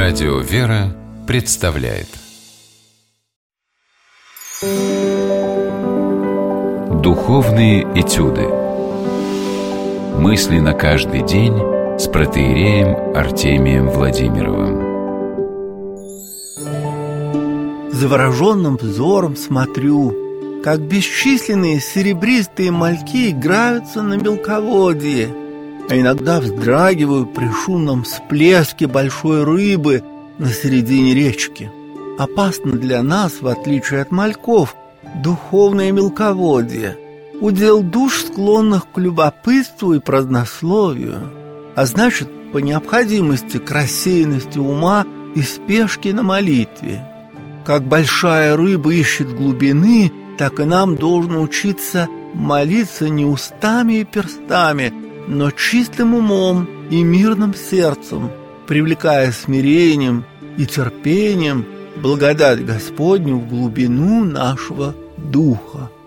Радио «Вера» представляет Духовные этюды. Мысли на каждый день с протоиереем Артемием Владимировым. Завороженным взором смотрю, как бесчисленные серебристые мальки играются на мелководье, а иногда вздрагиваю при шумном всплеске большой рыбы на середине речки. Опасно для нас, в отличие от мальков, духовное мелководье, удел душ, склонных к любопытству и празднословию, а значит, по необходимости к рассеянности ума и спешке на молитве. Как большая рыба ищет глубины, так и нам должно учиться молиться не устами и перстами, но чистым умом и мирным сердцем, привлекая смирением и терпением благодать Господню в глубину нашего духа.